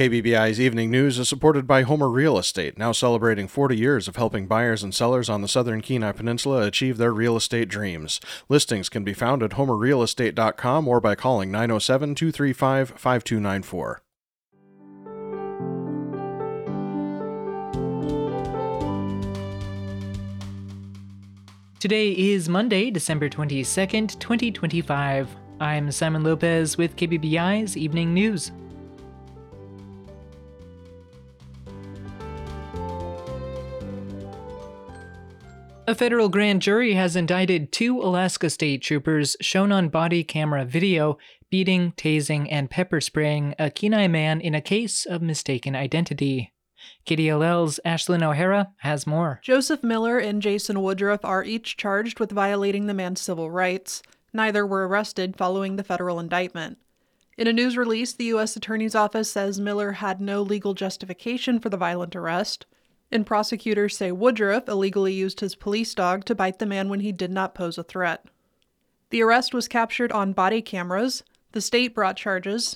KBBI's Evening News is supported by Homer Real Estate, now celebrating 40 years of helping buyers and sellers on the southern Kenai Peninsula achieve their real estate dreams. Listings can be found at homerrealestate.com or by calling 907-235-5294. Today is Monday, December 22nd, 2025. I'm Simon Lopez with KBBI's Evening News. A federal grand jury has indicted 2 Alaska state troopers shown on body camera video beating, tasing, and pepper spraying a Kenai man in a case of mistaken identity. KDLL's Ashlyn O'Hara has more. Joseph Miller and Jason Woodruff are each charged with violating the man's civil rights. Neither were arrested following the federal indictment. In a news release, the U.S. Attorney's Office says Miller had no legal justification for the violent arrest, and prosecutors say Woodruff illegally used his police dog to bite the man when he did not pose a threat. The arrest was captured on body cameras. The state brought charges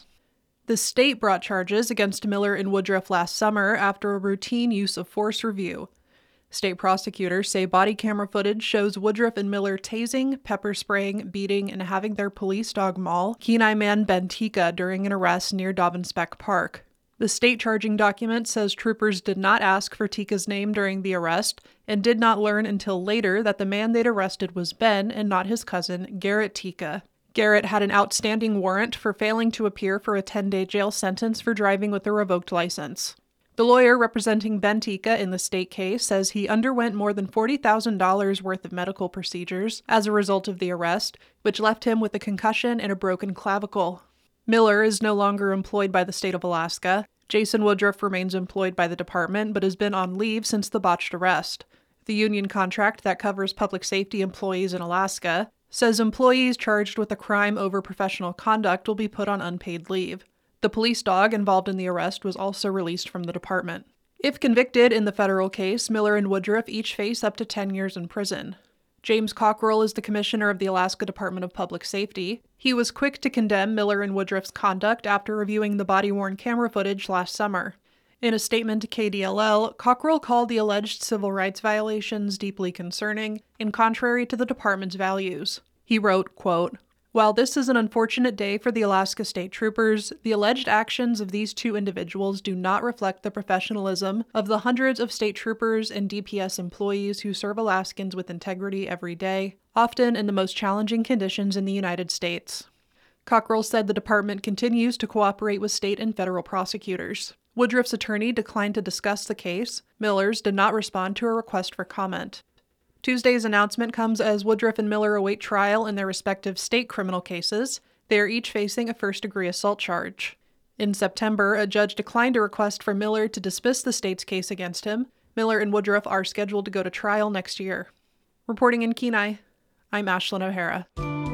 against Miller and Woodruff last summer after a routine use of force review. State prosecutors say body camera footage shows Woodruff and Miller tasing, pepper spraying, beating, and having their police dog maul Kenai man Ben Tika during an arrest near Dobbin-Speck Park. The state charging document says troopers did not ask for Tika's name during the arrest and did not learn until later that the man they'd arrested was Ben and not his cousin, Garrett Tika. Garrett had an outstanding warrant for failing to appear for a 10-day jail sentence for driving with a revoked license. The lawyer representing Ben Tika in the state case says he underwent more than $40,000 worth of medical procedures as a result of the arrest, which left him with a concussion and a broken clavicle. Miller is no longer employed by the state of Alaska. Jason Woodruff remains employed by the department but has been on leave since the botched arrest. The union contract that covers public safety employees in Alaska says employees charged with a crime over professional conduct will be put on unpaid leave. The police dog involved in the arrest was also released from the department. If convicted in the federal case, Miller and Woodruff each face up to 10 years in prison. James Cockrell is the commissioner of the Alaska Department of Public Safety. He was quick to condemn Miller and Woodruff's conduct after reviewing the body-worn camera footage last summer. In a statement to KDLL, Cockrell called the alleged civil rights violations deeply concerning and contrary to the department's values. He wrote, quote, "While this is an unfortunate day for the Alaska State Troopers, the alleged actions of these 2 individuals do not reflect the professionalism of the hundreds of state troopers and DPS employees who serve Alaskans with integrity every day, often in the most challenging conditions in the United States." Cockrell said the department continues to cooperate with state and federal prosecutors. Woodruff's attorney declined to discuss the case. Miller's did not respond to a request for comment. Tuesday's announcement comes as Woodruff and Miller await trial in their respective state criminal cases. They are each facing a first-degree assault charge. In September, a judge declined a request for Miller to dismiss the state's case against him. Miller and Woodruff are scheduled to go to trial next year. Reporting in Kenai, I'm Ashlyn O'Hara.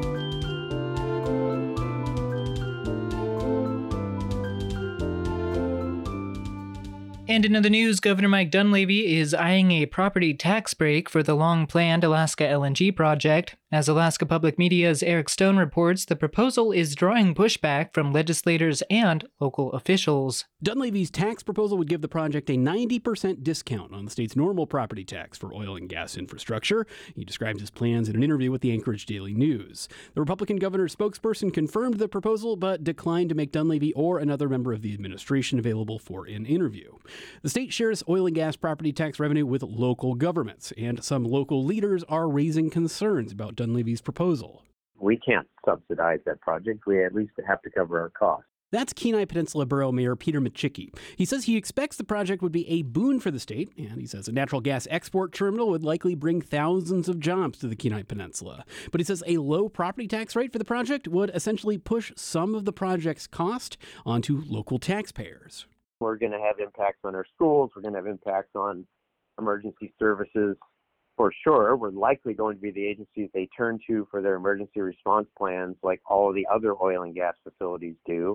And in other news, Governor Mike Dunleavy is eyeing a property tax break for the long-planned Alaska LNG project. As Alaska Public Media's Eric Stone reports, the proposal is drawing pushback from legislators and local officials. Dunleavy's tax proposal would give the project a 90% discount on the state's normal property tax for oil and gas infrastructure. He describes his plans in an interview with the Anchorage Daily News. The Republican governor's spokesperson confirmed the proposal, but declined to make Dunleavy or another member of the administration available for an interview. The state shares oil and gas property tax revenue with local governments, and some local leaders are raising concerns about Dunleavy's proposal. We can't subsidize that project. We at least have to cover our costs. That's Kenai Peninsula Borough Mayor Peter Micciche. He says he expects the project would be a boon for the state, and he says a natural gas export terminal would likely bring thousands of jobs to the Kenai Peninsula. But he says a low property tax rate for the project would essentially push some of the project's cost onto local taxpayers. We're going to have impacts on our schools. We're going to have impacts on emergency services. For sure, we're likely going to be the agencies they turn to for their emergency response plans, like all of the other oil and gas facilities do.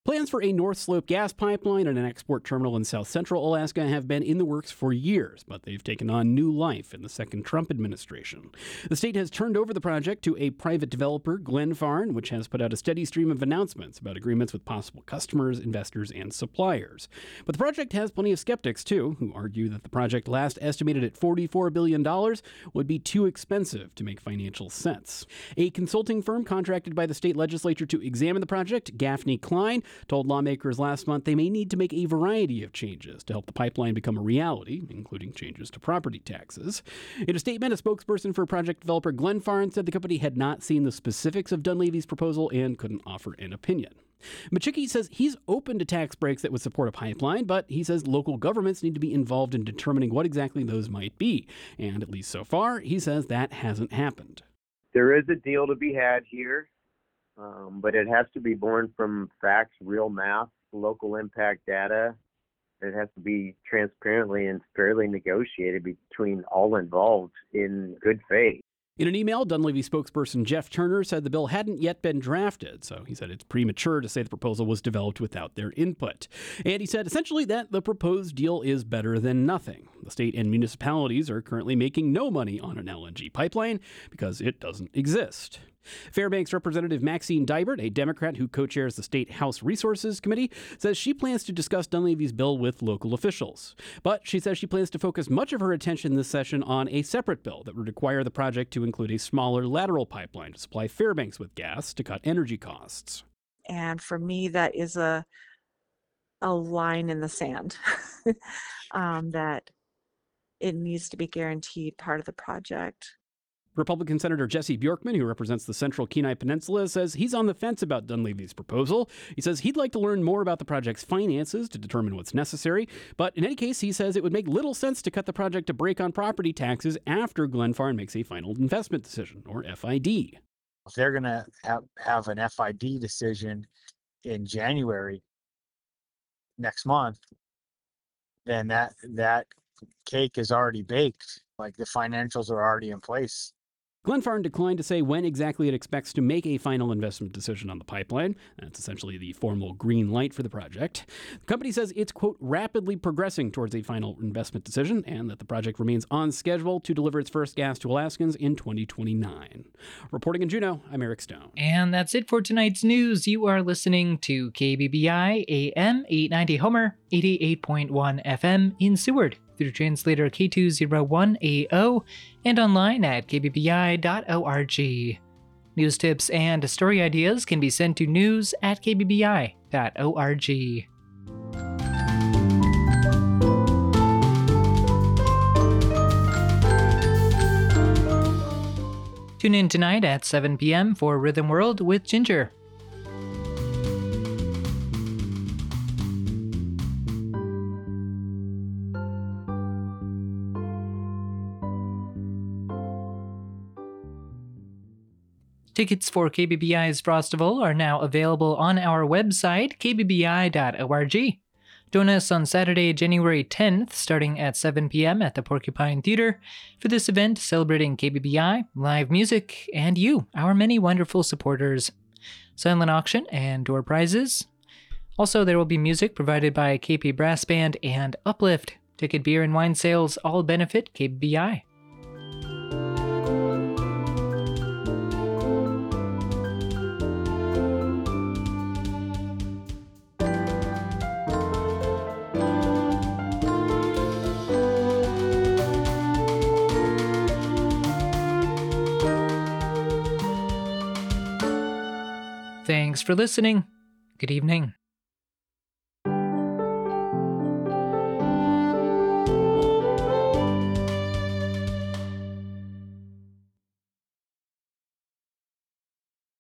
Plans for a North Slope gas pipeline and an export terminal in south central Alaska have been in the works for years, but they've taken on new life in the second Trump administration. The state has turned over the project to a private developer, Glenfarne, which has put out a steady stream of announcements about agreements with possible customers, investors, and suppliers. But the project has plenty of skeptics, too, who argue that the project, last estimated at $44 billion, would be too expensive to make financial sense. A consulting firm contracted by the state legislature to examine the project, Gaffney Klein, told lawmakers last month they may need to make a variety of changes to help the pipeline become a reality, including changes to property taxes. In a statement, a spokesperson for project developer Glenfarne said the company had not seen the specifics of Dunleavy's proposal and couldn't offer an opinion. Machicki says he's open to tax breaks that would support a pipeline, but he says local governments need to be involved in determining what exactly those might be. And at least so far, he says that hasn't happened. There is a deal to be had here. But it has to be born from facts, real math, local impact data. It has to be transparently and fairly negotiated between all involved in good faith. In an email, Dunleavy spokesperson Jeff Turner said the bill hadn't yet been drafted, so he said it's premature to say the proposal was developed without their input. And he said essentially that the proposed deal is better than nothing. The state and municipalities are currently making no money on an LNG pipeline because it doesn't exist. Fairbanks Representative Maxine Dibert, a Democrat who co-chairs the State House Resources Committee, says she plans to discuss Dunleavy's bill with local officials. But she says she plans to focus much of her attention this session on a separate bill that would require the project to include a smaller lateral pipeline to supply Fairbanks with gas to cut energy costs. And for me, that is a line in the sand that it needs to be guaranteed part of the project. Republican Senator Jesse Bjorkman, who represents the Central Kenai Peninsula, says he's on the fence about Dunleavy's proposal. He says he'd like to learn more about the project's finances to determine what's necessary. But in any case, he says it would make little sense to cut the project to break on property taxes after Glenfarne makes a final investment decision, or FID. If they're going to have an FID decision in January next month, then that cake is already baked. Like, the financials are already in place. Glenfarne declined to say when exactly it expects to make a final investment decision on the pipeline. That's essentially the formal green light for the project. The company says it's, quote, rapidly progressing towards a final investment decision and that the project remains on schedule to deliver its first gas to Alaskans in 2029. Reporting in Juneau, I'm Eric Stone. And that's it for tonight's news. You are listening to KBBI AM 890 Homer, 88.1 FM in Seward, through translator K201AO, and online at kbbi.org. News tips and story ideas can be sent to news@kbbi.org. Tune in tonight at 7 p.m. for Rhythm World with Ginger. Tickets for KBBI's Frostival are now available on our website, kbbi.org. Join us on Saturday, January 10th, starting at 7 p.m. at the Porcupine Theater for this event celebrating KBBI, live music, and you, our many wonderful supporters. Silent auction and door prizes. Also, there will be music provided by KP Brass Band and Uplift. Ticket, beer, and wine sales all benefit KBBI. Thanks for listening. Good evening.